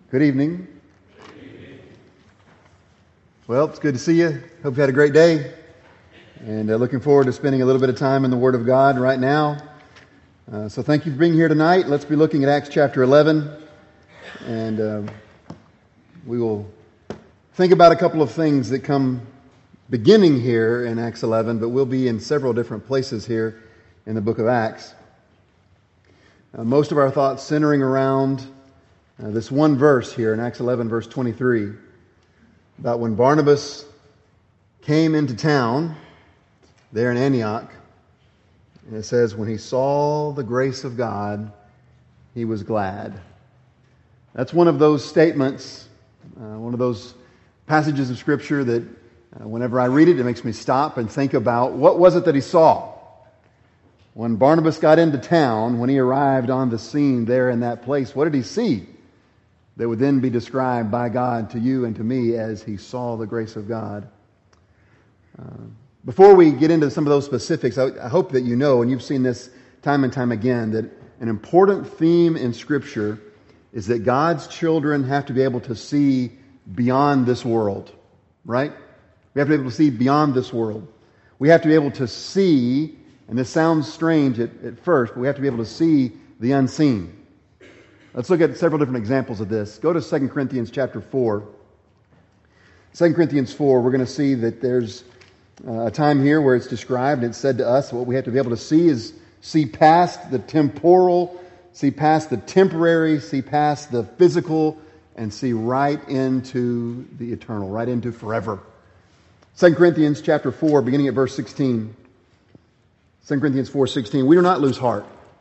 Good evening. Well, it's good to see you. Hope you had a great day. And looking forward to spending a little bit of time in the Word of God right now. So thank you for being here tonight. Let's be looking at Acts chapter 11. And we will think about a couple of things that come beginning here in Acts 11, but we'll be in several different places here in the book of Acts. Most of our thoughts centering around this one verse here in Acts 11, verse 23, about when Barnabas came into town there in Antioch. And it says, when he saw the grace of God, he was glad. That's one of those statements, one of those passages of Scripture that whenever I read it, it makes me stop and think about what was it that he saw. When Barnabas got into town, when he arrived on the scene there in that place, what did he see that would then be described by God to you and to me as he saw the grace of God? Before we get into some of those specifics, I hope that you know, and you've seen this time and time again, that an important theme in Scripture is that God's children have to be able to see beyond this world, right? We have to be able to see beyond this world. We have to be able to see, and this sounds strange at first, but we have to be able to see the unseen. Let's look at several different examples of this. Go to 2 Corinthians chapter 4. 2 Corinthians 4, we're going to see that there's a time here where it's described, and it's said to us, what we have to be able to see is see past the temporal, see past the temporary, see past the physical, and see right into the eternal, right into forever. 2 Corinthians chapter 4, beginning at verse 16. 2 Corinthians 4:16. We do not lose heart.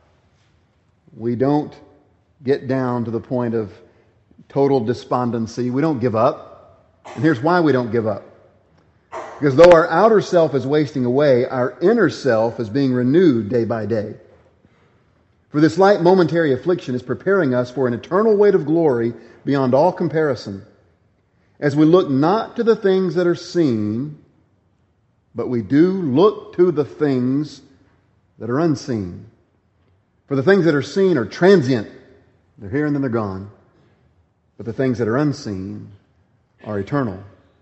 We don't get down to the point of total despondency. We don't give up. And here's why we don't give up. Because though our outer self is wasting away, our inner self is being renewed day by day. For this light momentary affliction is preparing us for an eternal weight of glory beyond all comparison, as we look not to the things that are seen, but we do look to the things that are unseen. For the things that are seen are transient. They're here and then they're gone. But the things that are unseen are eternal.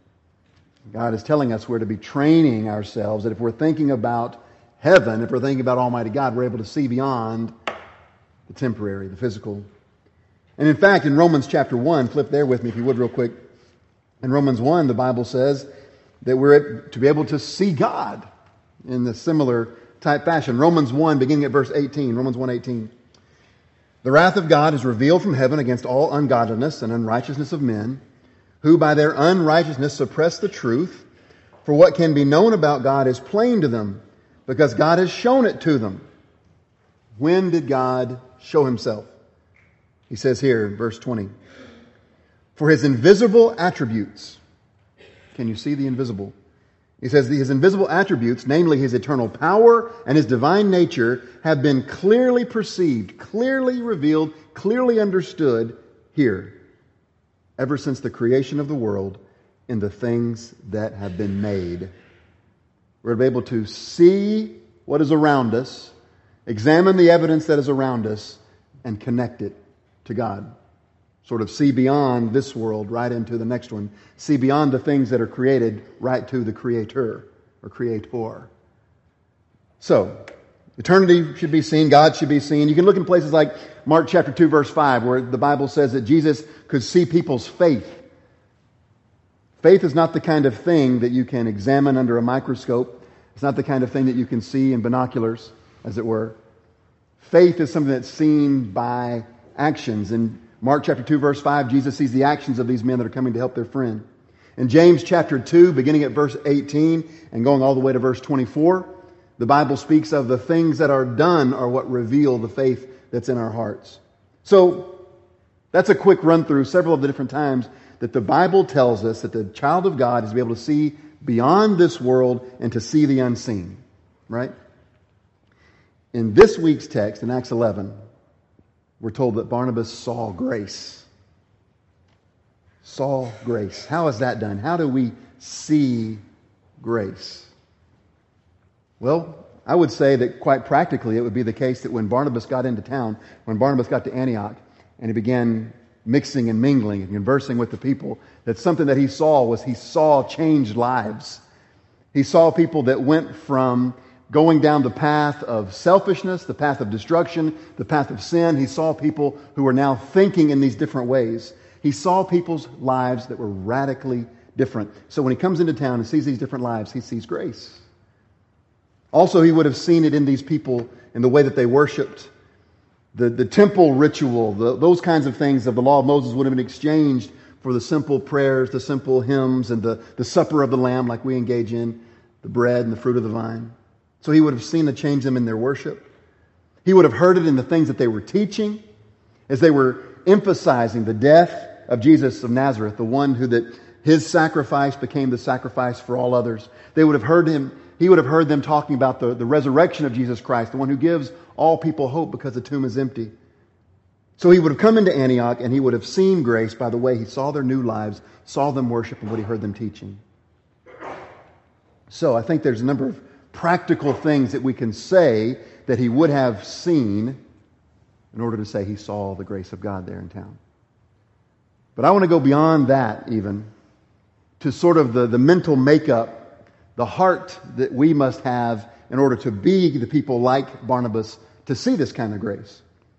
God is telling us we're to be training ourselves that if we're thinking about heaven, if we're thinking about Almighty God, we're able to see beyond the temporary, the physical. And in fact, in Romans chapter 1, flip there with me if you would real quick. In Romans 1, the Bible says that we're to be able to see God in the similar type fashion. Romans 1, beginning at verse 18. Romans 1:18. The wrath of God is revealed from heaven against all ungodliness and unrighteousness of men, who by their unrighteousness suppress the truth. For what can be known about God is plain to them, because God has shown it to them. When did God show Himself? He says here in verse 20, for His invisible attributes. Can you see the invisible? He says His invisible attributes, namely His eternal power and His divine nature, have been clearly perceived, clearly revealed, clearly understood here, ever since the creation of the world in the things that have been made. We're able to see what is around us, examine the evidence that is around us, and connect it to God. Sort of see beyond this world right into the next one. See beyond the things that are created right to the Creator or Creator. So, eternity should be seen. God should be seen. You can look in places like Mark chapter 2 verse 5 where the Bible says that Jesus could see people's faith. Faith is not the kind of thing that you can examine under a microscope. It's not the kind of thing that you can see in binoculars, as it were. Faith is something that's seen by actions. In Mark chapter 2 verse 5, Jesus sees the actions of these men that are coming to help their friend. In James chapter 2, beginning at verse 18 and going all the way to verse 24, the Bible speaks of the things that are done are what reveal the faith that's in our hearts. So, that's a quick run through several of the different times that the Bible tells us that the child of God is to be able to see beyond this world and to see the unseen. Right? In this week's text, in Acts 11, we're told that Barnabas saw grace. Saw grace. How is that done? How do we see grace? Well, I would say that quite practically it would be the case that when Barnabas got into town, when Barnabas got to Antioch, and he began mixing and mingling and conversing with the people, that something that he saw changed lives. He saw people that went from going down the path of selfishness, the path of destruction, the path of sin. He saw people who were now thinking in these different ways. He saw people's lives that were radically different. So when he comes into town and sees these different lives, he sees grace. Also, he would have seen it in these people in the way that they worshiped. The temple ritual, those kinds of things of the law of Moses would have been exchanged for the simple prayers, the simple hymns, and the supper of the Lamb like we engage in, the bread and the fruit of the vine. So he would have seen it change them in their worship. He would have heard it in the things that they were teaching as they were emphasizing the death of Jesus of Nazareth, the one who that his sacrifice became the sacrifice for all others. They would have heard him. He would have heard them talking about the resurrection of Jesus Christ, the one who gives all people hope because the tomb is empty. So he would have come into Antioch and he would have seen grace by the way he saw their new lives, saw them worship, and what he heard them teaching. So I think there's a number of practical things that we can say that he would have seen in order to say he saw the grace of God there in town. But I want to go beyond that even to sort of the mental makeup, the heart that we must have in order to be the people like Barnabas to see this kind of grace.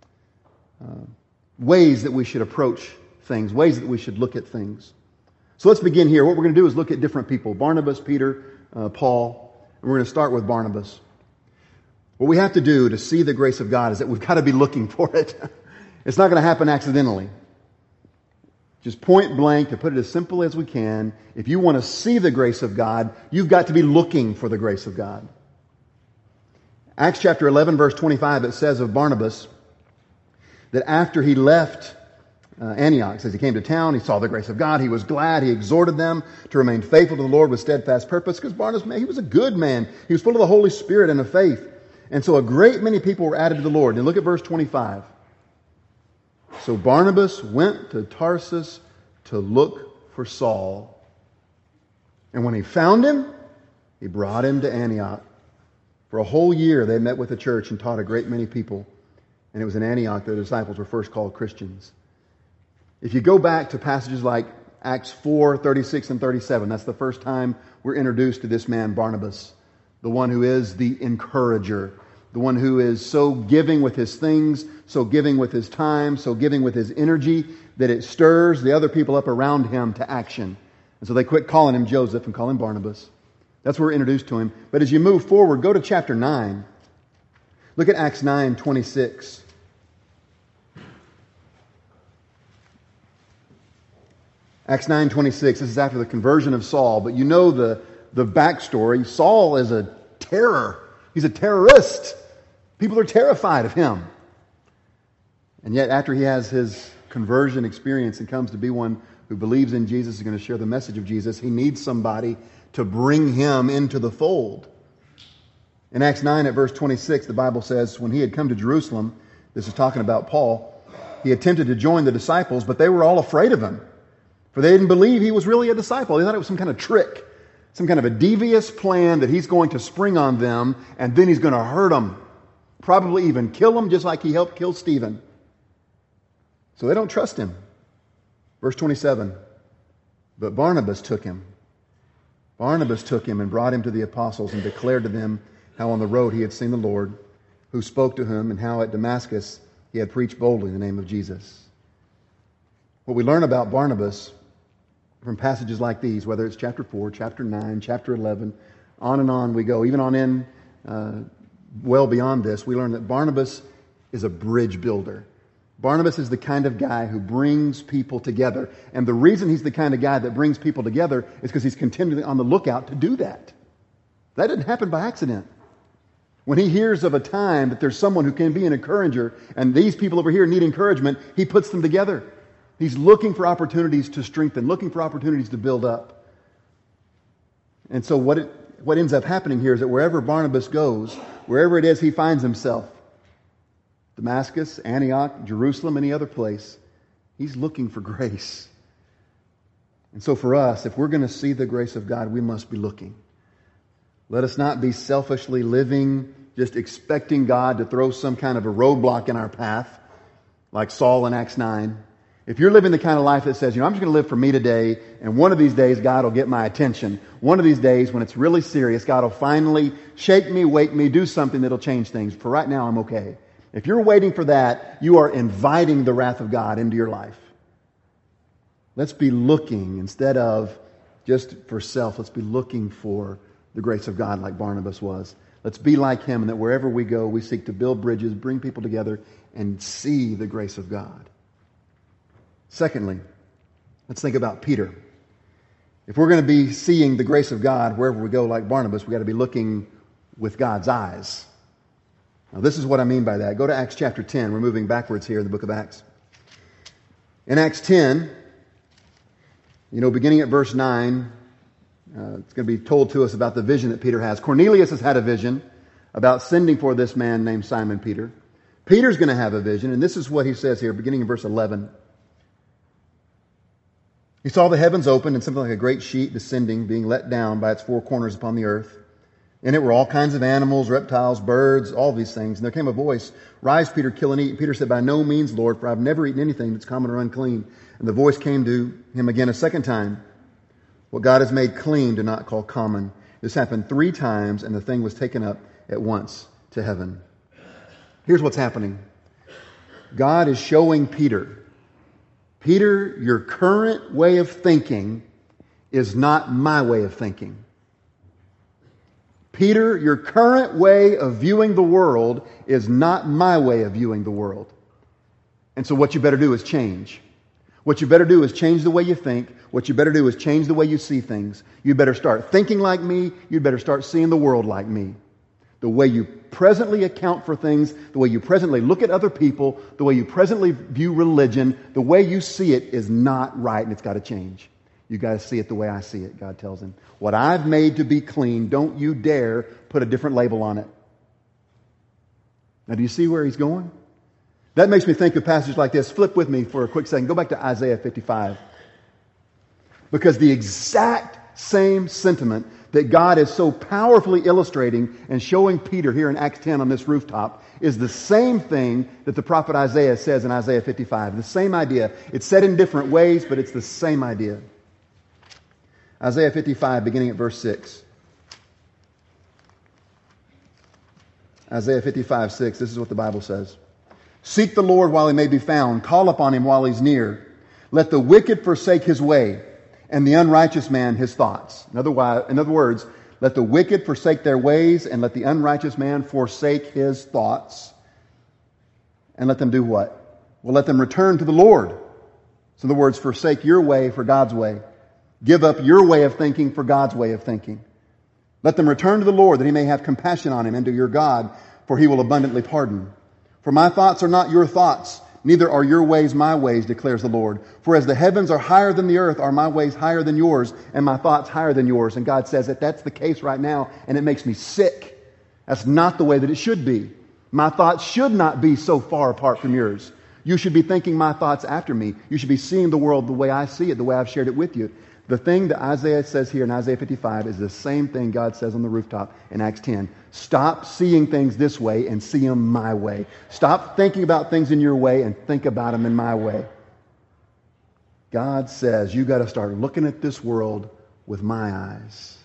Ways that we should approach things, ways that we should look at things. So let's begin here. What we're going to do is look at different people. Barnabas, Peter, Paul, and we're going to start with Barnabas. What we have to do to see the grace of God is that we've got to be looking for it. It's not going to happen accidentally. Just point blank, to put it as simple as we can, if you want to see the grace of God, you've got to be looking for the grace of God. Acts chapter 11, verse 25, it says of Barnabas that after he left Antioch, it says he came to town, he saw the grace of God, he was glad, he exhorted them to remain faithful to the Lord with steadfast purpose, because Barnabas, man, he was a good man. He was full of the Holy Spirit and of faith. And so a great many people were added to the Lord. And look at verse 25. So Barnabas went to Tarsus to look for Saul. And when he found him, he brought him to Antioch. For a whole year they met with the church and taught a great many people. And it was in Antioch that the disciples were first called Christians. If you go back to passages like Acts 4, 36 and 37, that's the first time we're introduced to this man Barnabas, the one who is the encourager, the one who is so giving with his things, so giving with his time, so giving with his energy, that it stirs the other people up around him to action. And so they quit calling him Joseph and call him Barnabas. That's where we're introduced to him. But as you move forward, go to chapter 9. Look at Acts 9, 26. Acts 9, 26. This is after the conversion of Saul. But you know the backstory. Saul is a terror. He's a terrorist. People are terrified of him. And yet after he has his conversion experience and comes to be one who believes in Jesus, is going to share the message of Jesus, he needs somebody to bring him into the fold. In Acts 9 at verse 26, the Bible says, when he had come to Jerusalem, this is talking about Paul, he attempted to join the disciples, but they were all afraid of him. For they didn't believe he was really a disciple. They thought it was some kind of trick, some kind of a devious plan that he's going to spring on them, and then he's going to hurt them. Probably even kill them, just like he helped kill Stephen. So they don't trust him. Verse 27, but Barnabas took him. Barnabas took him and brought him to the apostles and declared to them how on the road he had seen the Lord, who spoke to him, and how at Damascus he had preached boldly in the name of Jesus. What we learn about Barnabas from passages like these, whether it's chapter 4, chapter 9, chapter 11, on and on we go, even on in well beyond this, we learn that Barnabas is a bridge builder. Barnabas is the kind of guy who brings people together. And the reason he's the kind of guy that brings people together is because he's continually on the lookout to do that. That didn't happen by accident. When he hears of a time that there's someone who can be an encourager, and these people over here need encouragement, he puts them together. He's looking for opportunities to strengthen, looking for opportunities to build up. And so what ends up happening here is that wherever Barnabas goes, wherever it is he finds himself, Damascus, Antioch, Jerusalem, any other place, he's looking for grace. And so for us, if we're going to see the grace of God, we must be looking. Let us not be selfishly living, just expecting God to throw some kind of a roadblock in our path, like Saul in Acts 9. If you're living the kind of life that says, I'm just going to live for me today, and one of these days God will get my attention. One of these days when it's really serious, God will finally shake me, wake me, do something that'll change things. For right now, I'm okay. If you're waiting for that, you are inviting the wrath of God into your life. Let's be looking, instead of just for self, let's be looking for the grace of God like Barnabas was. Let's be like him, and that wherever we go, we seek to build bridges, bring people together, and see the grace of God. Secondly, let's think about Peter. If we're going to be seeing the grace of God wherever we go like Barnabas, we've got to be looking with God's eyes. Now, this is what I mean by that. Go to Acts chapter 10. We're moving backwards here in the book of Acts. In Acts 10, beginning at verse 9, it's going to be told to us about the vision that Peter has. Cornelius has had a vision about sending for this man named Simon Peter. Peter's going to have a vision, and this is what he says here, beginning in verse 11. He saw the heavens open and something like a great sheet descending, being let down by its four corners upon the earth. In it were all kinds of animals, reptiles, birds, all these things. And there came a voice, "Rise, Peter, kill and eat." Peter said, "By no means, Lord, for I've never eaten anything that's common or unclean." And the voice came to him again a second time. "What God has made clean, do not call common." This happened 3 times, and the thing was taken up at once to heaven. Here's what's happening. God is showing Peter, your current way of thinking is not my way of thinking. Peter, your current way of viewing the world is not my way of viewing the world. And so what you better do is change. What you better do is change the way you think. What you better do is change the way you see things. You better start thinking like me. You better start seeing the world like me. The way you presently account for things, the way you presently look at other people, the way you presently view religion, the way you see it is not right, and it's got to change. You got to see it the way I see it, God tells him. What I've made to be clean, don't you dare put a different label on it. Now, do you see where he's going? That makes me think of passages like this. Flip with me for a quick second. Go back to Isaiah 55. Because the exact same sentiment that God is so powerfully illustrating and showing Peter here in Acts 10 on this rooftop is the same thing that the prophet Isaiah says in Isaiah 55. The same idea. It's said in different ways, but it's the same idea. Isaiah 55, beginning at verse 6. Isaiah 55, 6. This is what the Bible says. "Seek the Lord while he may be found. Call upon him while he's near. Let the wicked forsake his way, and the unrighteous man his thoughts." In other words, let the wicked forsake their ways, and let the unrighteous man forsake his thoughts. And let them do what? Well, let them return to the Lord. So in other words, forsake your way for God's way. Give up your way of thinking for God's way of thinking. Let them return to the Lord, that he may have compassion on him, and to your God, for he will abundantly pardon. "For my thoughts are not your thoughts, neither are your ways my ways, declares the Lord. For as the heavens are higher than the earth, are my ways higher than yours, and my thoughts higher than yours." And God says that that's the case right now, and it makes me sick. That's not the way that it should be. My thoughts should not be so far apart from yours. You should be thinking my thoughts after me. You should be seeing the world the way I see it, the way I've shared it with you. The thing that Isaiah says here in Isaiah 55 is the same thing God says on the rooftop in Acts 10. Stop seeing things this way and see them my way. Stop thinking about things in your way and think about them in my way. God says you got to start looking at this world with my eyes.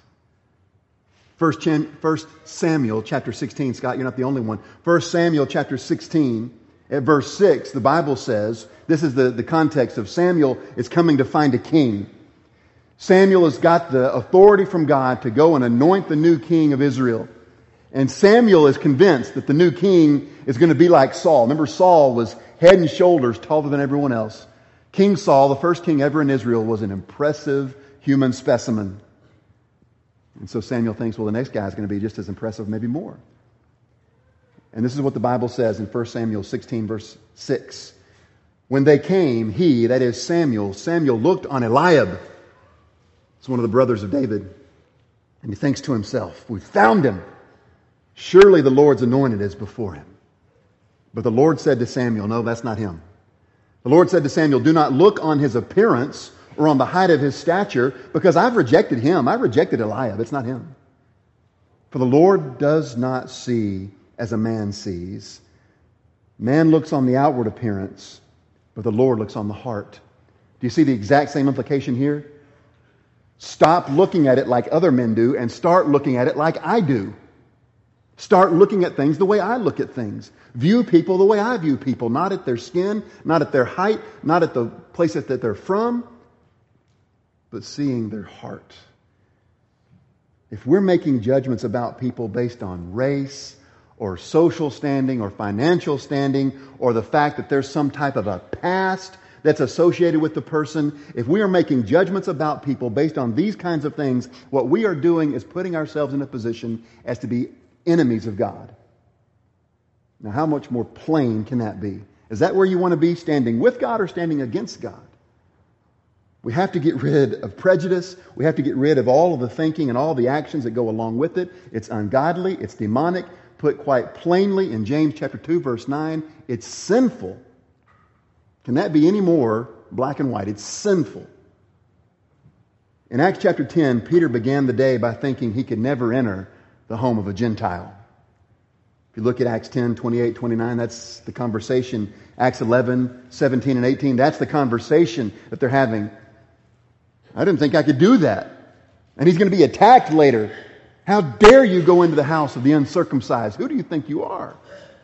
1 Samuel chapter 16, Scott, you're not the only one. 1 Samuel chapter 16, at verse 6, the Bible says, this is the context of Samuel is coming to find a king. Samuel has got the authority from God to go and anoint the new king of Israel. And Samuel is convinced that the new king is going to be like Saul. Remember, Saul was head and shoulders taller than everyone else. King Saul, the first king ever in Israel, was an impressive human specimen. And so Samuel thinks, well, the next guy is going to be just as impressive, maybe more. And this is what the Bible says in 1 Samuel 16, verse 6. "When they came, he," that is Samuel looked on Eliab. It's one of the brothers of David. And he thinks to himself, "We found him. Surely the Lord's anointed is before him." But the Lord said to Samuel, "No, that's not him." The Lord said to Samuel, "Do not look on his appearance or on the height of his stature, because I've rejected him. I rejected Eliab. It's not him. For the Lord does not see as a man sees. Man looks on the outward appearance, but the Lord looks on the heart. Do you see the exact same implication here? Stop looking at it like other men do and start looking at it like I do. Start looking at things the way I look at things. View people the way I view people, not at their skin, not at their height, not at the place that they're from, but seeing their heart. If we're making judgments about people based on race or social standing or financial standing or the fact that there's some type of a past that's associated with the person, if we are making judgments about people based on these kinds of things, what we are doing is putting ourselves in a position as to be enemies of God. Now, how much more plain can that be? Is that where you want to be, standing with God or standing against God? We have to get rid of prejudice. We have to get rid of all of the thinking and all the actions that go along with it. It's ungodly. It's demonic. Put quite plainly in James chapter 2, verse 9, it's sinful. Can that be any more black and white? It's sinful. In Acts chapter 10, Peter began the day by thinking he could never enter the home of a Gentile. If you look at Acts 10, 28, 29, that's the conversation. Acts 11, 17, and 18, that's the conversation that they're having. I didn't think I could do that. And he's going to be attacked later. How dare you go into the house of the uncircumcised? Who do you think you are?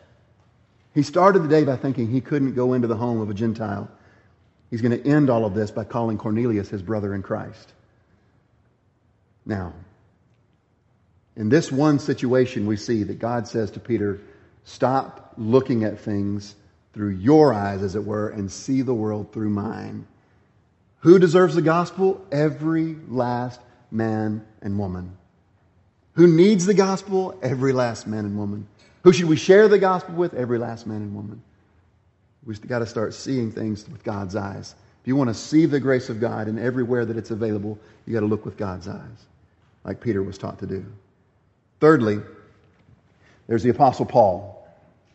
He started the day by thinking he couldn't go into the home of a Gentile. He's going to end all of this by calling Cornelius his brother in Christ. Now, in this one situation, we see that God says to Peter, stop looking at things through your eyes, as it were, and see the world through mine. Who deserves the gospel? Every last man and woman. Who needs the gospel? Every last man and woman. Who should we share the gospel with? Every last man and woman. We've got to start seeing things with God's eyes. If you want to see the grace of God and everywhere that it's available, you got to look with God's eyes, like Peter was taught to do. Thirdly, there's the Apostle Paul.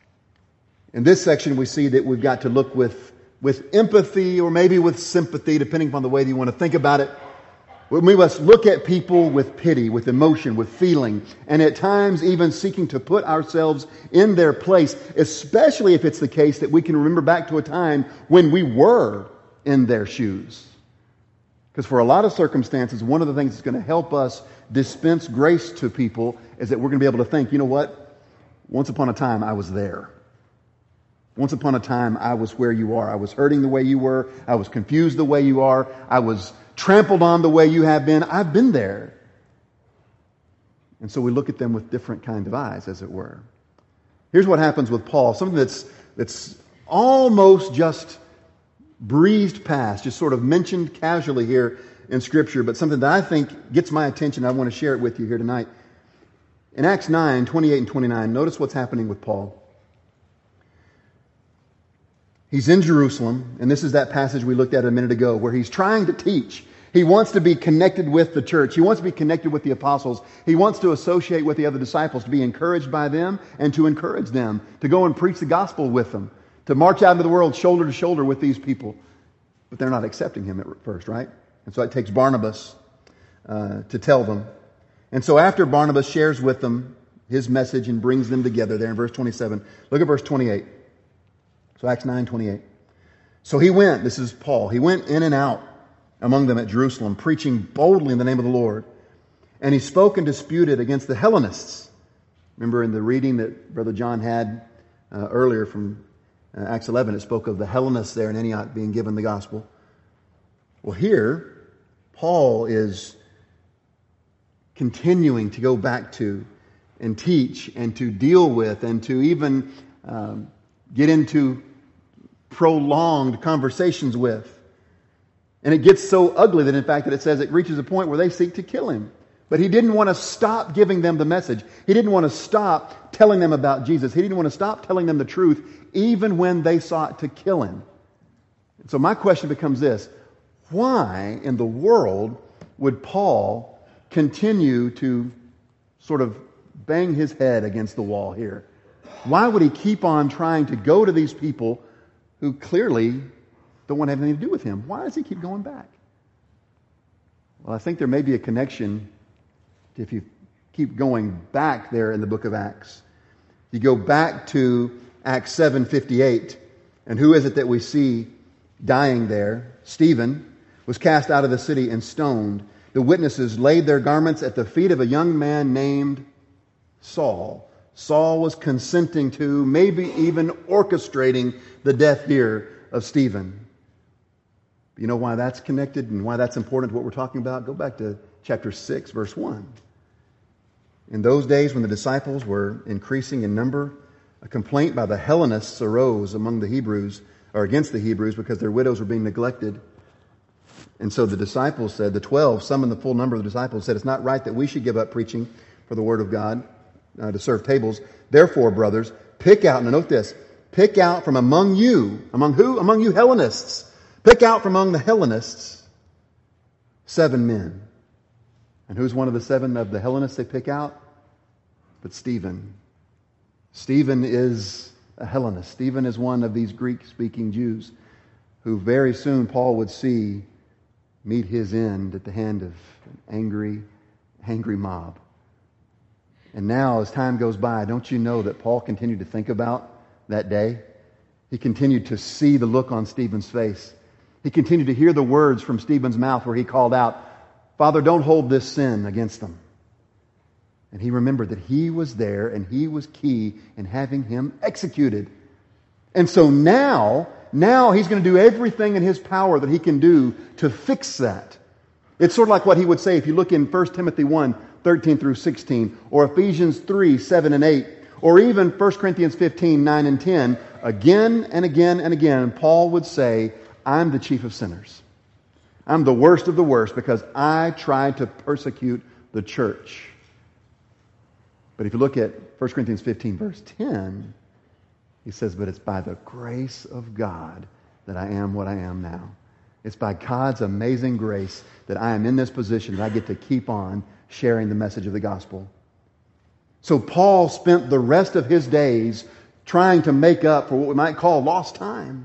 In this section, we see that we've got to look with empathy or maybe with sympathy, depending upon the way that you want to think about it. We must look at people with pity, with emotion, with feeling, and at times even seeking to put ourselves in their place, especially if it's the case that we can remember back to a time when we were in their shoes. Because for a lot of circumstances, one of the things that's going to help us dispense grace to people is that we're going to be able to think, you know what? Once upon a time, I was there. Once upon a time, I was where you are. I was hurting the way you were. I was confused the way you are. I was trampled on the way you have been. I've been there. And so we look at them with different kind of eyes, as it were. Here's what happens with Paul. Something that's almost just breezed past, just sort of mentioned casually here in Scripture, but something that I think gets my attention. I want to share it with you here tonight. In Acts 9, 28 and 29, notice what's happening with Paul. He's in Jerusalem, and this is that passage we looked at a minute ago, where he's trying to teach. He wants to be connected with the church. He wants to be connected with the apostles. He wants to associate with the other disciples, to be encouraged by them and to encourage them, to go and preach the gospel with them, to march out into the world shoulder to shoulder with these people. But they're not accepting him at first, right? And so it takes Barnabas to tell them. And so after Barnabas shares with them his message and brings them together there in verse 27, look at verse 28. So Acts 9:28. So he went, this is Paul, he went in and out among them at Jerusalem, preaching boldly in the name of the Lord. And he spoke and disputed against the Hellenists. Remember in the reading that Brother John had earlier from Acts 11, it spoke of the Hellenists there in Antioch being given the gospel. Well, here, Paul is continuing to go back to and teach and to deal with and to even get into prolonged conversations with. And it gets so ugly that in fact that it says it reaches a point where they seek to kill him. But he didn't want to stop giving them the message. He didn't want to stop telling them about Jesus. He didn't want to stop telling them the truth even when they sought to kill him. So my question becomes this: why in the world would Paul continue to sort of bang his head against the wall here? Why would he keep on trying to go to these people who clearly don't want to have anything to do with him? Why does he keep going back? Well, I think there may be a connection if you keep going back there in the book of Acts. You go back to Acts 7:58, and who is it that we see dying there. Stephen was cast out of the city and stoned. The witnesses laid their garments at the feet of a young man named Saul. Saul was consenting to, maybe even orchestrating the death here of Stephen. You know why that's connected and why that's important to what we're talking about? Go back to chapter 6, verse 1. In those days when the disciples were increasing in number, a complaint by the Hellenists arose among the Hebrews, or against the Hebrews, because their widows were being neglected. And so the disciples said, the 12, summoned the full number of the disciples, said, it's not right that we should give up preaching for the word of God to serve tables. Therefore, brothers, pick out, now note this, pick out from among you, among who? Among you Hellenists. Pick out from among the Hellenists 7 men. And who's one of the 7 of the Hellenists they pick out? But Stephen. Stephen is a Hellenist. Stephen is one of these Greek-speaking Jews who very soon Paul would see meet his end at the hand of an angry mob. And now, as time goes by, don't you know that Paul continued to think about that day? He continued to see the look on Stephen's face. He continued to hear the words from Stephen's mouth where he called out, Father, don't hold this sin against them. And he remembered that he was there and he was key in having him executed. And so now he's going to do everything in his power that he can do to fix that. It's sort of like what he would say if you look in 1 Timothy 1, 13 through 16, or Ephesians 3, 7 and 8, or even 1 Corinthians 15, 9 and 10, again and again and again, Paul would say, I'm the chief of sinners. I'm the worst of the worst because I tried to persecute the church. But if you look at 1 Corinthians 15, verse 10, he says, but it's by the grace of God that I am what I am now. It's by God's amazing grace that I am in this position that I get to keep on sharing the message of the gospel. So Paul spent the rest of his days trying to make up for what we might call lost time.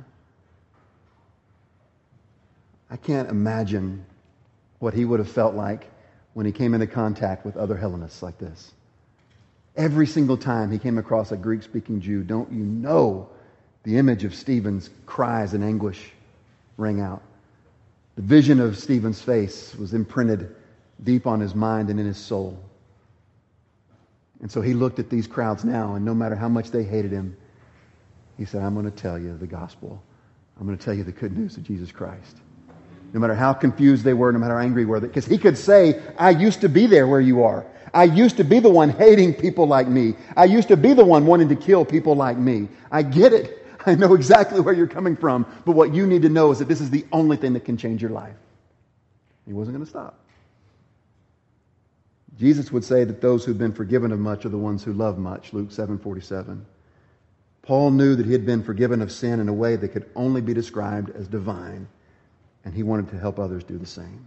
I can't imagine what he would have felt like when he came into contact with other Hellenists like this. Every single time he came across a Greek-speaking Jew, don't you know the image of Stephen's cries and anguish rang out. The vision of Stephen's face was imprinted deep on his mind and in his soul. And so he looked at these crowds now, and no matter how much they hated him, he said, I'm going to tell you the gospel. I'm going to tell you the good news of Jesus Christ. No matter how confused they were, no matter how angry they were, because he could say, I used to be there where you are. I used to be the one hating people like me. I used to be the one wanting to kill people like me. I get it. I know exactly where you're coming from. But what you need to know is that this is the only thing that can change your life. He wasn't going to stop. Jesus would say that those who've been forgiven of much are the ones who love much, Luke 7:47. Paul knew that he had been forgiven of sin in a way that could only be described as divine, and he wanted to help others do the same.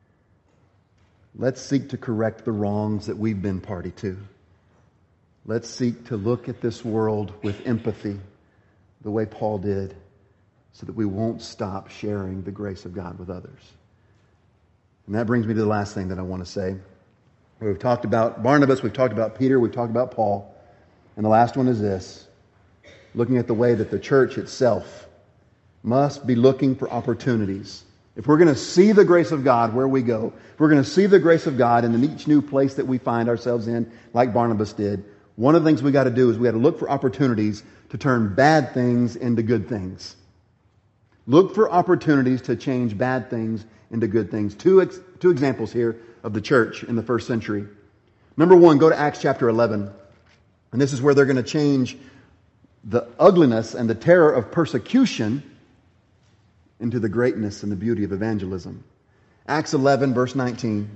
Let's seek to correct the wrongs that we've been party to. Let's seek to look at this world with empathy, the way Paul did, so that we won't stop sharing the grace of God with others. And that brings me to the last thing that I want to say. We've talked about Barnabas, we've talked about Peter, we've talked about Paul. And the last one is this. Looking at the way that the church itself must be looking for opportunities. If we're going to see the grace of God where we go, if we're going to see the grace of God in each new place that we find ourselves in, like Barnabas did, one of the things we got to do is we got to look for opportunities to turn bad things into good things. Look for opportunities to change bad things into good things. Two examples here of the church in the first century. Number one, go to Acts chapter 11. And this is where they're going to change the ugliness and the terror of persecution into the greatness and the beauty of evangelism. Acts 11, verse 19.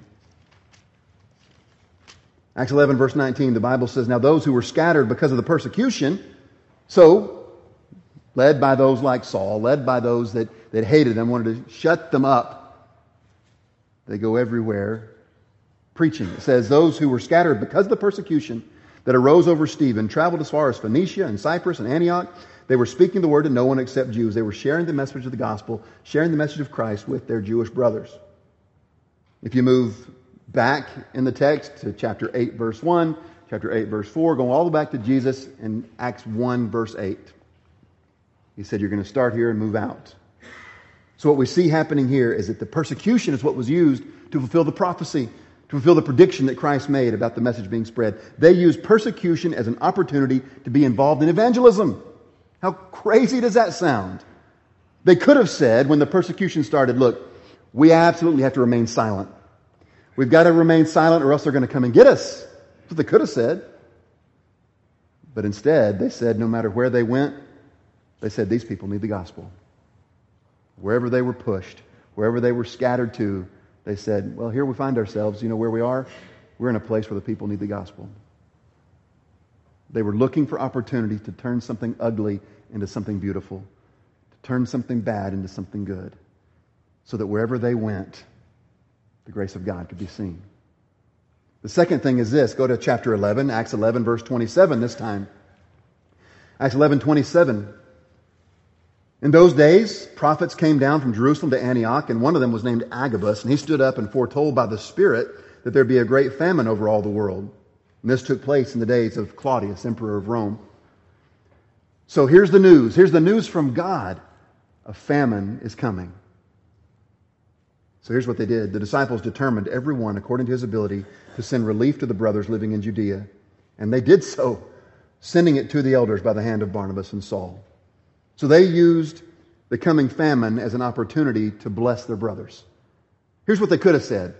Acts 11, verse 19, the Bible says, now those who were scattered because of the persecution, so led by those like Saul, led by those that hated them, wanted to shut them up, they go everywhere preaching. It says, those who were scattered because of the persecution that arose over Stephen traveled as far as Phoenicia and Cyprus and Antioch. They were speaking the word to no one except Jews. They were sharing the message of the gospel, sharing the message of Christ with their Jewish brothers. If you move back in the text to chapter 8, verse 1, chapter 8, verse 4, going all the way back to Jesus in Acts 1, verse 8. He said, you're going to start here and move out. So what we see happening here is that the persecution is what was used to fulfill the prophecy, to fulfill the prediction that Christ made about the message being spread. They used persecution as an opportunity to be involved in evangelism. How crazy does that sound? They could have said when the persecution started, look, we absolutely have to remain silent. We've got to remain silent or else they're going to come and get us. That's what they could have said. But instead, they said no matter where they went, they said these people need the gospel. Wherever they were pushed, wherever they were scattered to, they said, well, here we find ourselves. You know where we are? We're in a place where the people need the gospel. They were looking for opportunity to turn something ugly into something beautiful, to turn something bad into something good, so that wherever they went, the grace of God could be seen. The second thing is this. Go to chapter 11, Acts 11, verse 27 this time. Acts 11:27. In those days, prophets came down from Jerusalem to Antioch, and one of them was named Agabus, and he stood up and foretold by the Spirit that there'd be a great famine over all the world. And this took place in the days of Claudius, emperor of Rome. So here's the news. Here's the news from God. A famine is coming. So here's what they did. The disciples determined, every one according to his ability, to send relief to the brothers living in Judea. And they did so, sending it to the elders by the hand of Barnabas and Saul. So they used the coming famine as an opportunity to bless their brothers. Here's what they could have said.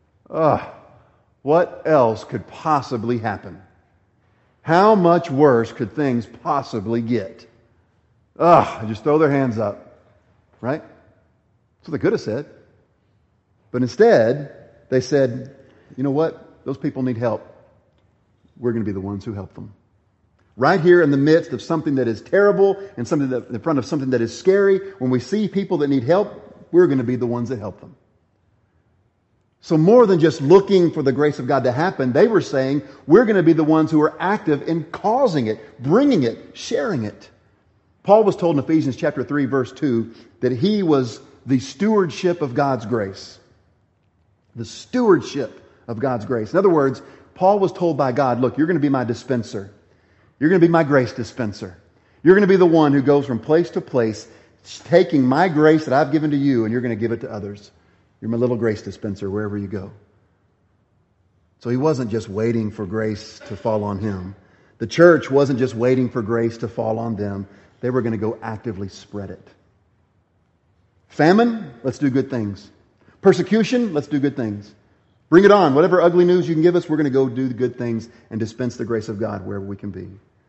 What else could possibly happen? How much worse could things possibly get? Just throw their hands up. Right? That's what they could have said. But instead, they said, you know what? Those people need help. We're going to be the ones who help them. Right here in the midst of something that is terrible and something that, in front of something that is scary, when we see people that need help, we're going to be the ones that help them. So more than just looking for the grace of God to happen, they were saying, we're going to be the ones who are active in causing it, bringing it, sharing it. Paul was told in Ephesians chapter 3, verse 2, that he was the stewardship of God's grace. The stewardship of God's grace. In other words, Paul was told by God, look, you're going to be my dispenser. You're going to be my grace dispenser. You're going to be the one who goes from place to place, taking my grace that I've given to you, and you're going to give it to others. You're my little grace dispenser wherever you go. So he wasn't just waiting for grace to fall on him. The church wasn't just waiting for grace to fall on them. They were going to go actively spread it. Famine, let's do good things. Persecution, let's do good things. Bring it on. Whatever ugly news you can give us, we're going to go do the good things and dispense the grace of God wherever we can be.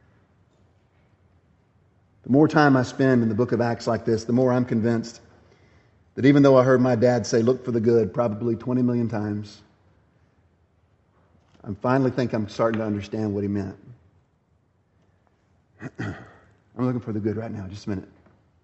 The more time I spend in the book of Acts like this, the more I'm convinced that even though I heard my dad say, look for the good, probably 20 million times, I finally think I'm starting to understand what he meant. I'm looking for the good right now. Just a minute.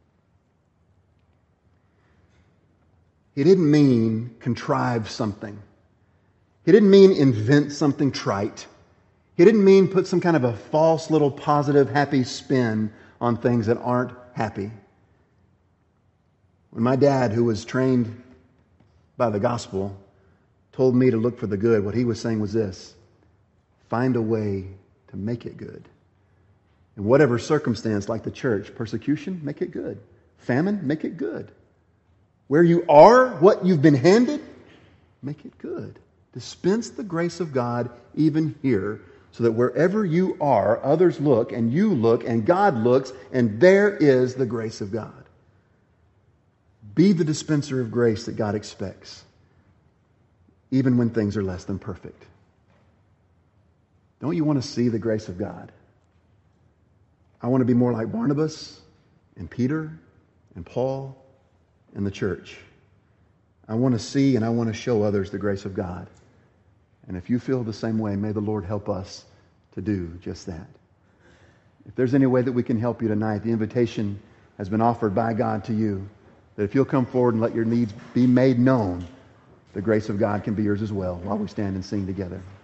He didn't mean contrive something. He didn't mean invent something trite. He didn't mean put some kind of a false little positive, happy spin on things that aren't happy. When my dad, who was trained by the gospel, told me to look for the good, what he was saying was this: find a way to make it good. In whatever circumstance, like the church, persecution, make it good. Famine, make it good. Where you are, what you've been handed, make it good. Dispense the grace of God even here, so that wherever you are, others look, and you look, and God looks, and there is the grace of God. Be the dispenser of grace that God expects, even when things are less than perfect. Don't you want to see the grace of God? I want to be more like Barnabas and Peter and Paul and the church. I want to see and I want to show others the grace of God. And if you feel the same way, may the Lord help us to do just that. If there's any way that we can help you tonight, the invitation has been offered by God to you, that if you'll come forward and let your needs be made known, the grace of God can be yours as well while we stand and sing together.